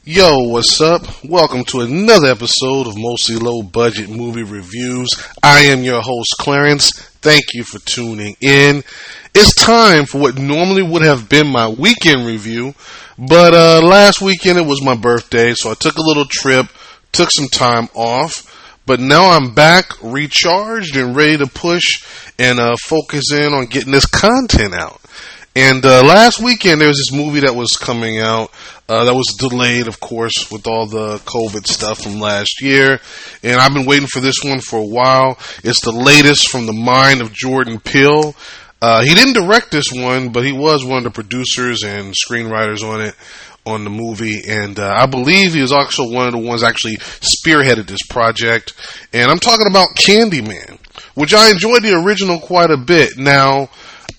Yo, what's up? Welcome to another episode of Mostly Low Budget Movie Reviews. I am your host, Clarence. Thank you for tuning in. It's time for what normally would have been my weekend review, but last weekend it was my birthday, so I took a little trip, took some time off, but now I'm back, recharged, and ready to push and focus in on getting this content out. And last weekend there was this movie that was coming out that was delayed, of course, with all the COVID stuff from last year. And I've been waiting for this one for a while. It's the latest from the mind of Jordan Peele. He didn't direct this one, but he was one of the producers and screenwriters on the movie. And I believe he was also one of the ones actually spearheaded this project. And I'm talking about Candyman, which I enjoyed the original quite a bit. Now,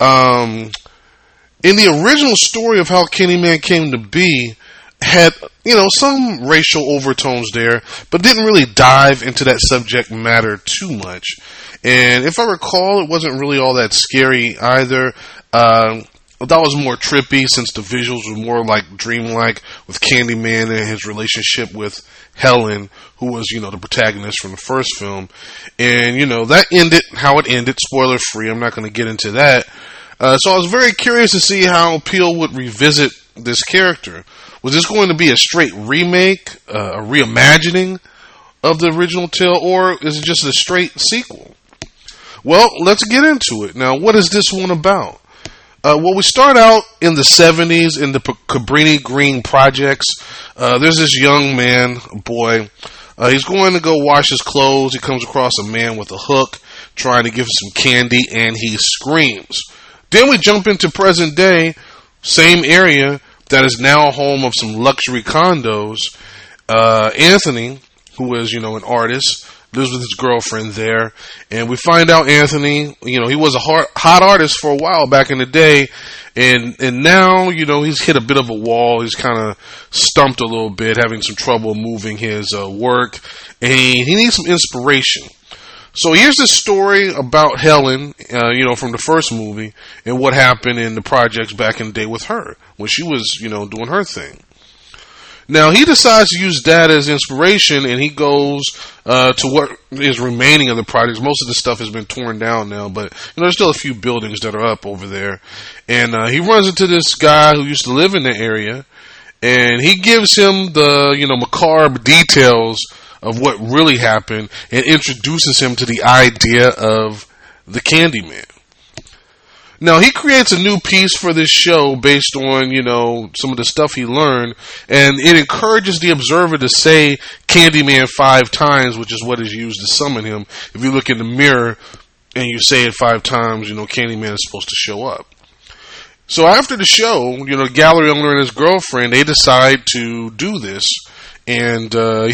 in the original story of how Candyman came to be, had, some racial overtones there, but didn't really dive into that subject matter too much. And if I recall, it wasn't really all that scary either. That was more trippy since the visuals were more like dreamlike with Candyman and his relationship with Helen, who was, the protagonist from the first film. And, that ended how it ended, spoiler free. I'm not going to get into that. So I was very curious to see how Peele would revisit this character. Was this going to be a straight remake, a reimagining of the original tale, or is it just a straight sequel? Well, let's get into it. Now, what is this one about? We start out in the 70s in the Cabrini Green projects. There's this young man, a boy. He's going to go wash his clothes. He comes across a man with a hook trying to give him some candy, and he screams. Then we jump into present day, same area that is now home of some luxury condos. Anthony, who is, an artist, lives with his girlfriend there. And we find out Anthony, he was a hot artist for a while back in the day. And now, he's hit a bit of a wall. He's kind of stumped a little bit, having some trouble moving his work. And he needs some inspiration. So here's the story about Helen, from the first movie and what happened in the projects back in the day with her when she was, doing her thing. Now he decides to use that as inspiration, and he goes to what is remaining of the projects. Most of the stuff has been torn down now, but there's still a few buildings that are up over there. And he runs into this guy who used to live in the area, and he gives him the macabre details of what really happened and introduces him to the idea of the Candyman. Now, he creates a new piece for this show based on, some of the stuff he learned, and it encourages the observer to say Candyman 5 times, which is what is used to summon him. If you look in the mirror and you say it 5 times, Candyman is supposed to show up. So after the show, the gallery owner and his girlfriend, they decide to do this. And,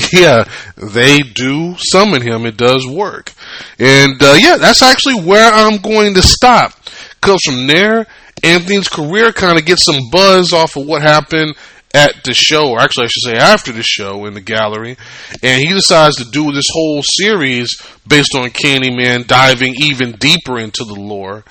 they do summon him. It does work. And, that's actually where I'm going to stop. Because from there, Anthony's career kind of gets some buzz off of what happened at the show, or actually I should say after the show in the gallery. And he decides to do this whole series based on Candyman, diving even deeper into the lore.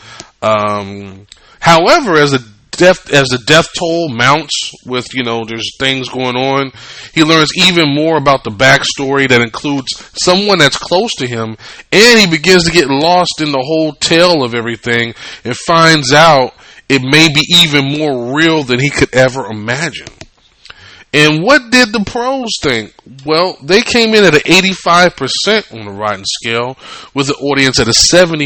However, as the death toll mounts with, there's things going on, he learns even more about the backstory that includes someone that's close to him, and he begins to get lost in the whole tale of everything and finds out it may be even more real than he could ever imagine. And what did the pros think? Well, they came in at an 85% on the Rotten scale, with the audience at a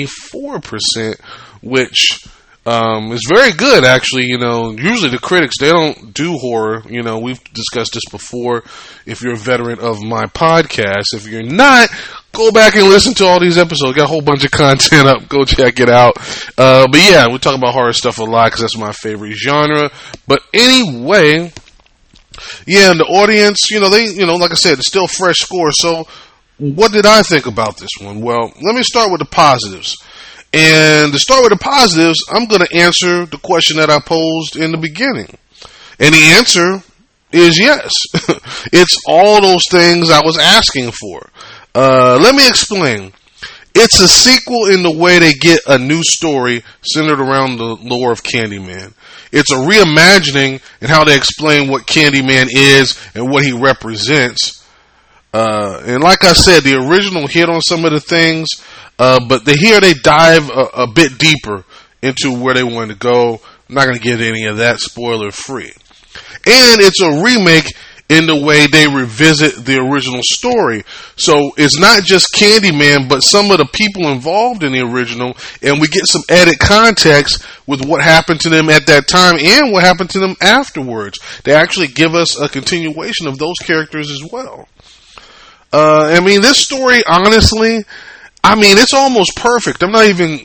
74%, which it's very good, actually. Usually the critics, they don't do horror. We've discussed this before. If you're a veteran of my podcast, if you're not, go back and listen to all these episodes. Got a whole bunch of content up. Go check it out. But yeah, we talk about horror stuff a lot because that's my favorite genre. But anyway, yeah, and the audience, they, like I said, it's still fresh score. So what did I think about this one? Well, let me start with the positives. And to start with the positives, I'm going to answer the question that I posed in the beginning. And the answer is yes. It's all those things I was asking for. Let me explain. It's a sequel in the way they get a new story centered around the lore of Candyman. It's a reimagining in how they explain what Candyman is and what he represents. And like I said, the original hit on some of the things, but here they dive a bit deeper into where they wanted to go. I'm not going to get any of that, spoiler free. And it's a remake in the way they revisit the original story. So it's not just Candyman, but some of the people involved in the original, and we get some added context with what happened to them at that time and what happened to them afterwards. They actually give us a continuation of those characters as well. I mean, this story, honestly, I mean, it's almost perfect. I'm not even,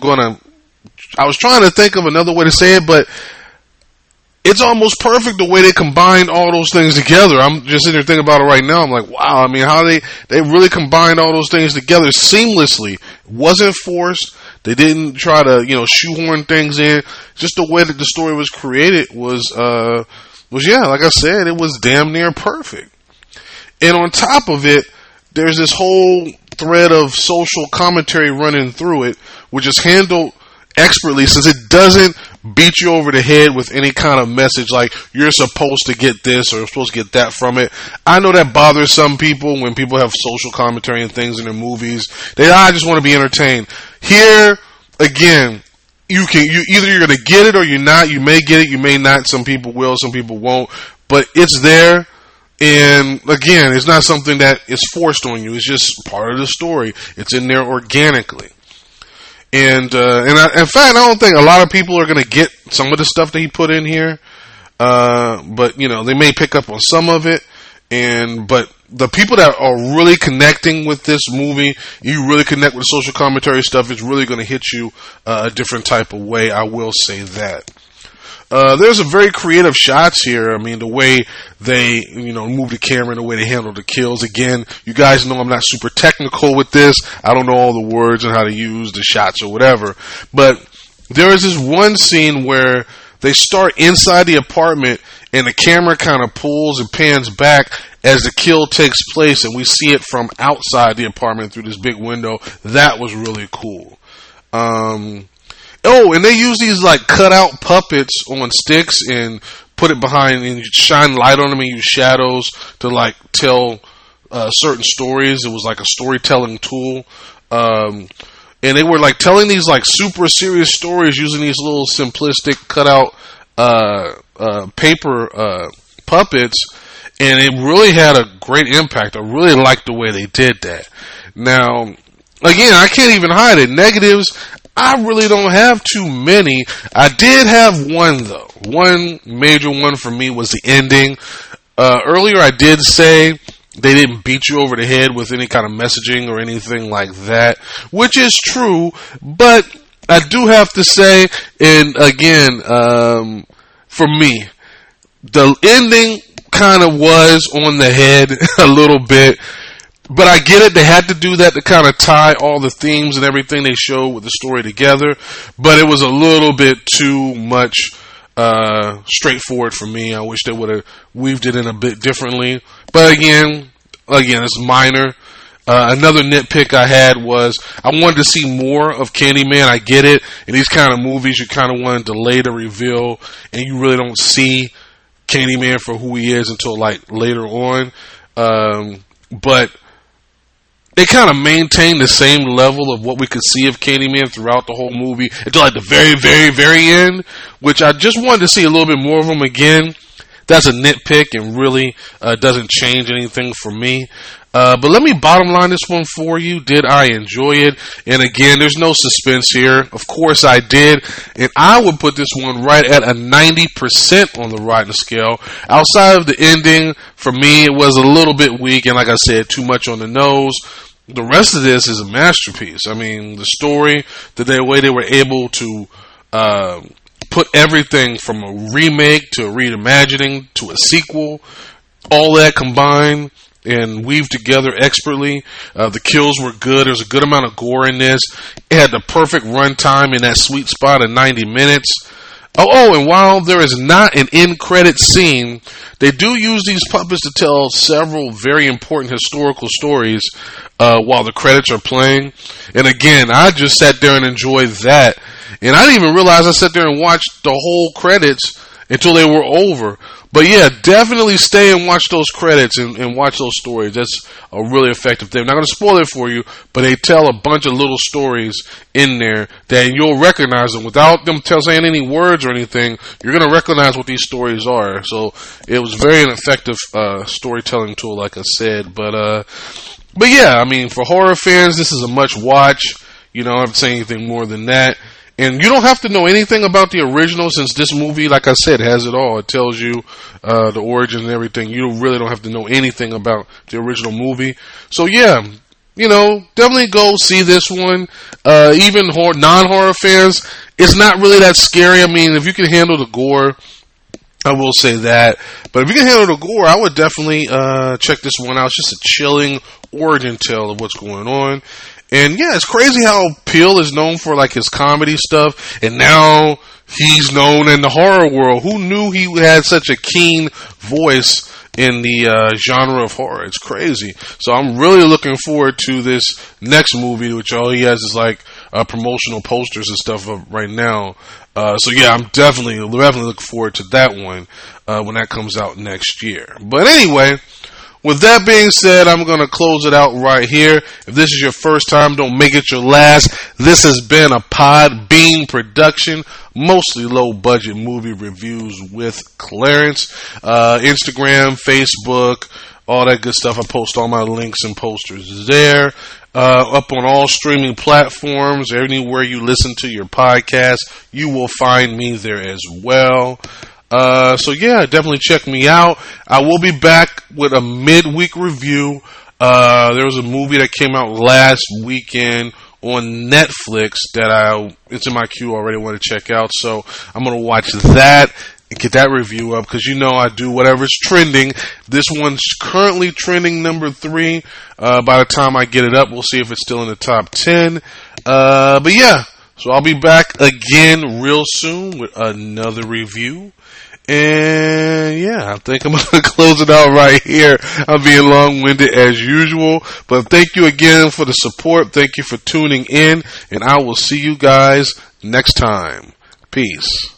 I was trying to think of another way to say it, but it's almost perfect the way they combined all those things together. I'm just sitting there thinking about it right now. I'm like, wow, I mean, how they really combined all those things together seamlessly. It wasn't forced. They didn't try to, shoehorn things in. Just the way that the story was created was like I said, it was damn near perfect. And on top of it, there's this whole thread of social commentary running through it, which is handled expertly, since it doesn't beat you over the head with any kind of message like you're supposed to get this or you're supposed to get that from it. I know that bothers some people when people have social commentary and things in their movies. I just want to be entertained. Here, again, you're going to get it or you're not. You may get it, you may not. Some people will, some people won't. But it's there. And again, it's not something that is forced on you. It's just part of the story. It's in there organically. And in fact, I don't think a lot of people are going to get some of the stuff that he put in here. But they may pick up on some of it. But the people that are really connecting with this movie, you really connect with the social commentary stuff, it's really going to hit you a different type of way. I will say that. There's a very creative shots here. I mean, the way they, move the camera, the way they handle the kills. Again, you guys know I'm not super technical with this. I don't know all the words and how to use the shots or whatever. But there is this one scene where they start inside the apartment and the camera kind of pulls and pans back as the kill takes place, and we see it from outside the apartment through this big window. That was really cool. Oh, and they use these like cutout puppets on sticks and put it behind and shine light on them and use shadows to like tell certain stories. It was like a storytelling tool. And they were like telling these like super serious stories using these little simplistic cutout paper puppets. And it really had a great impact. I really liked the way they did that. Now, again, I can't even hide it. Negatives, I really don't have too many. I did have one, though. One major one for me was the ending. Earlier I did say they didn't beat you over the head with any kind of messaging or anything like that, which is true, but I do have to say, and again, for me, the ending kind of was on the head a little bit. But I get it. They had to do that to kind of tie all the themes and everything they showed with the story together. But it was a little bit too much straightforward for me. I wish they would have weaved it in a bit differently. But again, it's minor. Another nitpick I had was I wanted to see more of Candyman. I get it. In these kind of movies, you kind of want to delay the reveal, and you really don't see Candyman for who he is until like later on. But they kind of maintain the same level of what we could see of Candyman throughout the whole movie until like the very, very, very end, which I just wanted to see a little bit more of him again. That's a nitpick and really doesn't change anything for me. But let me bottom line this one for you. Did I enjoy it? And again, there's no suspense here. Of course I did. And I would put this one right at a 90% on the Rotten scale. Outside of the ending, for me, it was a little bit weak. And like I said, too much on the nose. The rest of this is a masterpiece. I mean, the story, the way they were able to put everything from a remake to a reimagining to a sequel, all that combined and weaved together expertly. The kills were good. There's a good amount of gore in this. It had the perfect runtime in that sweet spot of 90 minutes. Oh, and while there is not an end credit scene, they do use these puppets to tell several very important historical stories while the credits are playing. And again, I just sat there and enjoyed that. And I didn't even realize I sat there and watched the whole credits until they were over. But yeah, definitely stay and watch those credits and watch those stories. That's a really effective thing. I'm not going to spoil it for you, but they tell a bunch of little stories in there that you'll recognize them without them saying any words or anything. You're going to recognize what these stories are. So it was very an effective storytelling tool, like I said. But yeah, I mean, for horror fans, this is a must watch. You know, I haven't said anything more than that. And you don't have to know anything about the original, since this movie, like I said, has it all. It tells you the origin and everything. You really don't have to know anything about the original movie. So yeah, you know, definitely go see this one. Even non-horror fans, it's not really that scary. I mean, if you can handle the gore, I will say that. But if you can handle the gore, I would definitely check this one out. It's just a chilling origin tale of what's going on. And yeah, it's crazy how Peele is known for like his comedy stuff, and now he's known in the horror world. Who knew he had such a keen voice in the genre of horror? It's crazy. So I'm really looking forward to this next movie, which all he has is like promotional posters and stuff right now. So yeah, I'm definitely looking forward to that one when that comes out next year. But anyway, with that being said, I'm going to close it out right here. If this is your first time, don't make it your last. This has been a Podbean production, mostly low-budget movie reviews with Clarence. Instagram, Facebook, all that good stuff. I post all my links and posters there. Up on all streaming platforms, anywhere you listen to your podcast, you will find me there as well. So yeah, definitely check me out. I will be back with a midweek review. There was a movie that came out last weekend on Netflix that it's in my queue already, want to check out. So I'm going to watch that and get that review up, because you know I do whatever's trending. This one's currently trending number 3. By the time I get it up, we'll see if it's still in the top 10. But yeah, so I'll be back again real soon with another review. And yeah, I think I'm going to close it out right here. I'm being long-winded as usual, but thank you again for the support. Thank you for tuning in, and I will see you guys next time. Peace.